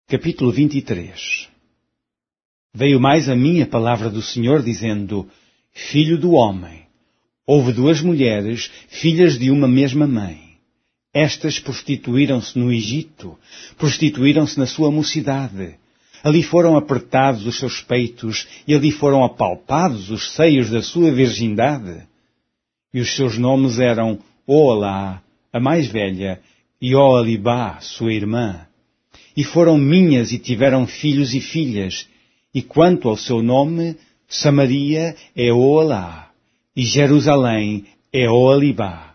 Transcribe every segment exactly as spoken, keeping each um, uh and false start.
Capítulo vinte e três. Veio mais a mim a palavra do Senhor, dizendo: Filho do homem, houve duas mulheres, filhas de uma mesma mãe. Estas prostituíram-se no Egito, prostituíram-se na sua mocidade. Ali foram apertados os seus peitos, e ali foram apalpados os seios da sua virgindade. E os seus nomes eram Oholá, a mais velha, e Oholibá, sua irmã. E foram minhas e tiveram filhos e filhas. E quanto ao seu nome, Samaria é Oholá, e Jerusalém é Oholibá.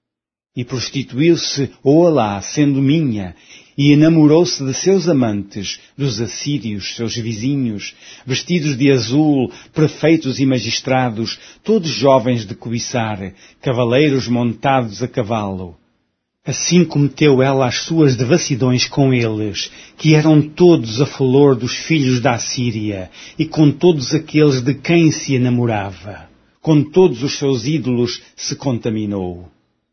E prostituiu-se Oholá, sendo minha, e enamorou-se de seus amantes, dos assírios, seus vizinhos, vestidos de azul, prefeitos e magistrados, todos jovens de cobiçar, cavaleiros montados a cavalo. Assim cometeu ela as suas devassidões com eles, que eram todos a flor dos filhos da Assíria, e com todos aqueles de quem se enamorava. Com todos os seus ídolos se contaminou.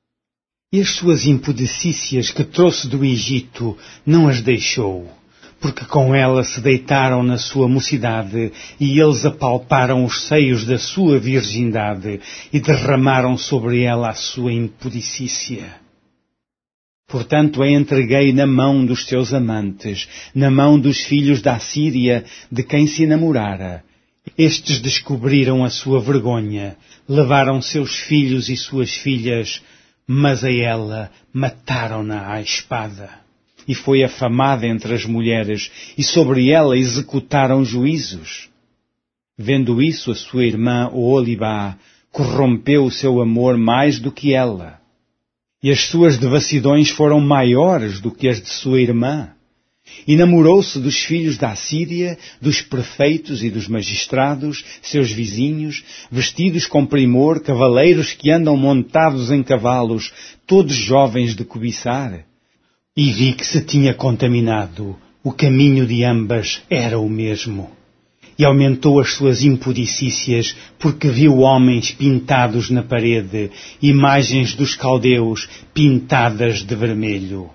E as suas impudicícias que trouxe do Egito não as deixou, porque com ela se deitaram na sua mocidade, e eles apalparam os seios da sua virgindade, e derramaram sobre ela a sua impudicícia. Portanto, a entreguei na mão dos seus amantes, na mão dos filhos da Assíria, de quem se enamorara. Estes descobriram a sua vergonha, levaram seus filhos e suas filhas, mas a ela mataram-na à espada. E foi afamada entre as mulheres, e sobre ela executaram juízos. Vendo isso, a sua irmã Oholibá corrompeu o seu amor mais do que ela. E as suas devassidões foram maiores do que as de sua irmã. E namorou-se dos filhos da Assíria, dos prefeitos e dos magistrados, seus vizinhos, vestidos com primor, cavaleiros que andam montados em cavalos, todos jovens de cobiçar. E vi que se tinha contaminado. O caminho de ambas era o mesmo. E aumentou as suas impudicícias, porque viu homens pintados na parede, imagens dos caldeus pintadas de vermelho.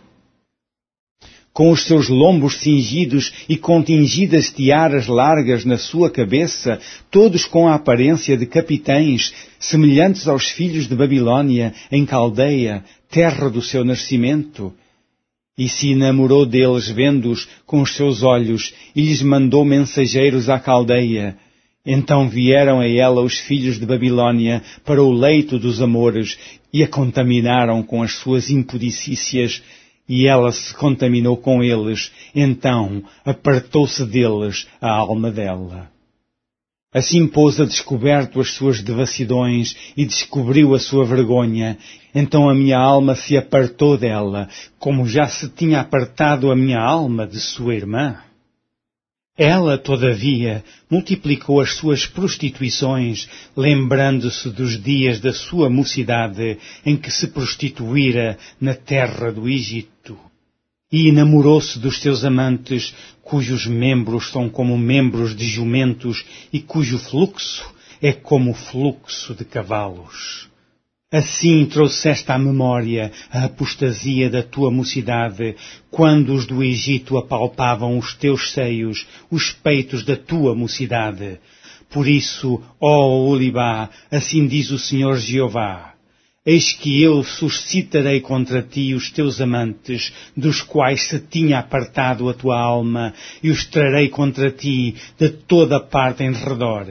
Com os seus lombos cingidos e com tingidas tiaras largas na sua cabeça, todos com a aparência de capitães, semelhantes aos filhos de Babilônia, em Caldeia, terra do seu nascimento. E se enamorou deles, vendo-os com os seus olhos, e lhes mandou mensageiros à Caldeia. Então vieram a ela os filhos de Babilônia para o leito dos amores, e a contaminaram com as suas impudicícias, e ela se contaminou com eles. Então apartou-se deles a alma dela. Assim pôs a descoberto as suas devassidões e descobriu a sua vergonha. Então a minha alma se apartou dela, como já se tinha apartado a minha alma de sua irmã. Ela, todavia, multiplicou as suas prostituições, lembrando-se dos dias da sua mocidade, em que se prostituíra na terra do Egito. E enamorou-se dos seus amantes, cujos membros são como membros de jumentos e cujo fluxo é como o fluxo de cavalos. Assim trouxeste à memória a apostasia da tua mocidade, quando os do Egito apalpavam os teus seios, os peitos da tua mocidade. Por isso, ó Oholibá, assim diz o Senhor Jeová: Eis que eu suscitarei contra ti os teus amantes, dos quais se tinha apartado a tua alma, e os trarei contra ti de toda parte em redor.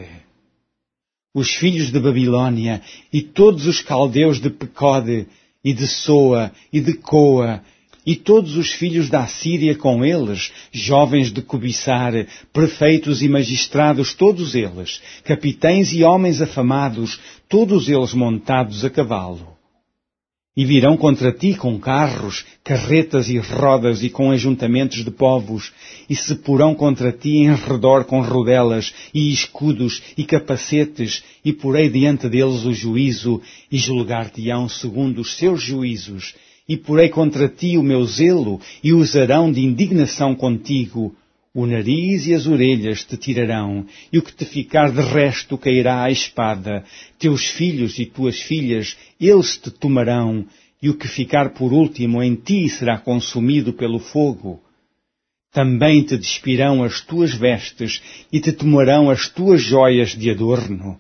Os filhos de Babilônia e todos os caldeus de Pecode, e de Soa, e de Coa, e todos os filhos da Assíria com eles, jovens de cobiçar, prefeitos e magistrados todos eles, capitães e homens afamados, todos eles montados a cavalo. E virão contra ti com carros, carretas e rodas e com ajuntamentos de povos, e se porão contra ti em redor com rodelas, e escudos, e capacetes, e porei diante deles o juízo, e julgar-te-ão segundo os seus juízos, e porei contra ti o meu zelo, e usarão de indignação contigo. O nariz e as orelhas te tirarão, e o que te ficar de resto cairá à espada. Teus filhos e tuas filhas, eles te tomarão, e o que ficar por último em ti será consumido pelo fogo. Também te despirão as tuas vestes e te tomarão as tuas joias de adorno.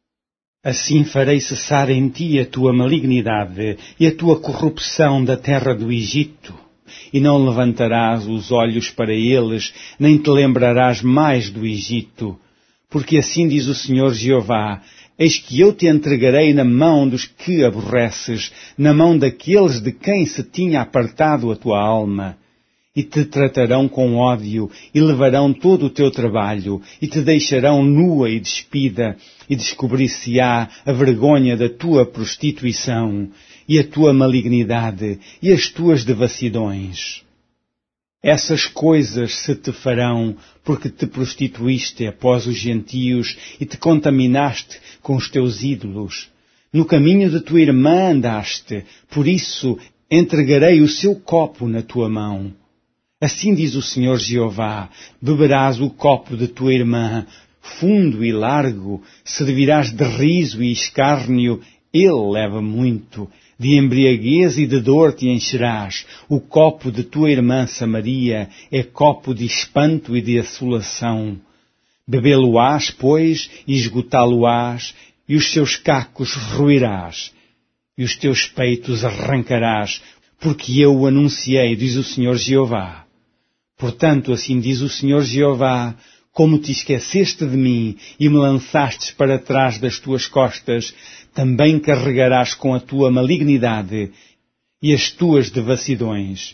Assim farei cessar em ti a tua malignidade e a tua corrupção da terra do Egito, e não levantarás os olhos para eles, nem te lembrarás mais do Egito, porque assim diz o Senhor Jeová: eis que eu te entregarei na mão dos que aborreces, na mão daqueles de quem se tinha apartado a tua alma. E te tratarão com ódio, e levarão todo o teu trabalho, e te deixarão nua e despida, e descobrir-se-á a vergonha da tua prostituição, e a tua malignidade, e as tuas devassidões. Essas coisas se te farão, porque te prostituíste após os gentios, e te contaminaste com os teus ídolos. No caminho de tua irmã andaste, por isso entregarei o seu copo na tua mão. Assim diz o Senhor Jeová: beberás o copo de tua irmã, fundo e largo, servirás de riso e escárnio, ele leva muito. De embriaguez e de dor te encherás. O copo de tua irmã Samaria é copo de espanto e de assolação. Bebê-lo-ás, pois, e esgotá-lo-ás, e os seus cacos roerás, e os teus peitos arrancarás, porque eu o anunciei, diz o Senhor Jeová. Portanto, assim diz o Senhor Jeová: como te esqueceste de mim e me lançastes para trás das tuas costas, também carregarás com a tua malignidade e as tuas devassidões.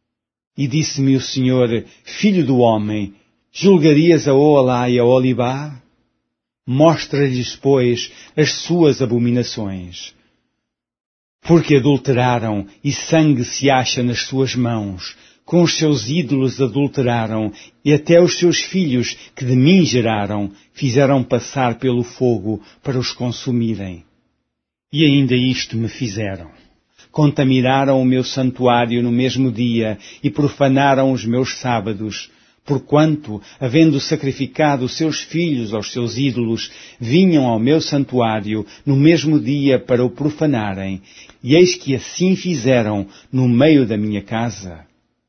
E disse-me o Senhor: filho do homem, julgarias a Oolá e a Olibá? Mostra-lhes, pois, as suas abominações. Porque adulteraram, e sangue se acha nas suas mãos. Com os seus ídolos adulteraram, e até os seus filhos, que de mim geraram, fizeram passar pelo fogo para os consumirem. E ainda isto me fizeram. Contaminaram o meu santuário no mesmo dia, e profanaram os meus sábados, porquanto, havendo sacrificado os seus filhos aos seus ídolos, vinham ao meu santuário no mesmo dia para o profanarem, e eis que assim fizeram no meio da minha casa.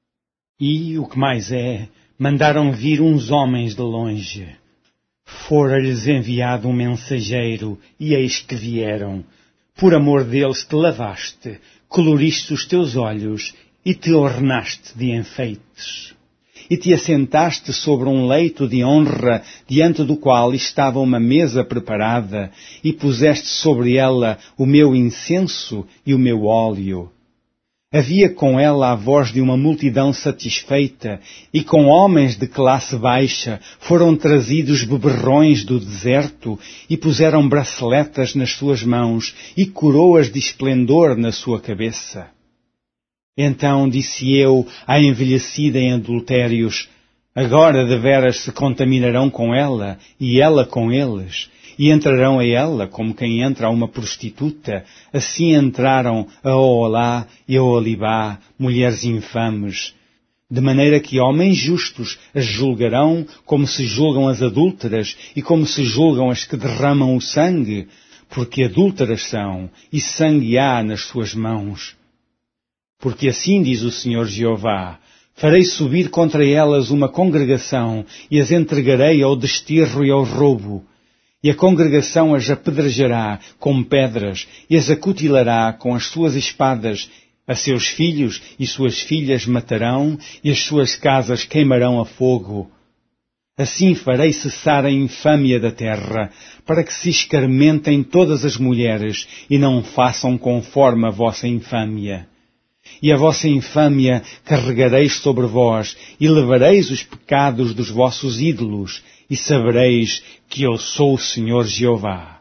E, o que mais é, mandaram vir uns homens de longe. Fora-lhes enviado um mensageiro, e eis que vieram. Por amor deles te lavaste, coloriste os teus olhos, e te ornaste de enfeites. E te assentaste sobre um leito de honra, diante do qual estava uma mesa preparada, e puseste sobre ela o meu incenso e o meu óleo. Havia com ela a voz de uma multidão satisfeita, e com homens de classe baixa foram trazidos beberrões do deserto, e puseram braceletas nas suas mãos, e coroas de esplendor na sua cabeça. Então disse eu à envelhecida em adultérios: agora deveras se contaminarão com ela, e ela com eles, e entrarão a ela como quem entra a uma prostituta. Assim entraram a Oolá e a Olibá, mulheres infames. De maneira que homens justos as julgarão como se julgam as adúlteras e como se julgam as que derramam o sangue, porque adúlteras são e sangue há nas suas mãos. Porque assim diz o Senhor Jeová: farei subir contra elas uma congregação e as entregarei ao desterro e ao roubo. E a congregação as apedrejará com pedras e as acutilará com as suas espadas. A seus filhos e suas filhas matarão e as suas casas queimarão a fogo. Assim farei cessar a infâmia da terra, para que se escarmentem todas as mulheres e não façam conforme a vossa infâmia. E a vossa infâmia carregareis sobre vós, e levareis os pecados dos vossos ídolos, e sabereis que eu sou o Senhor Jeová.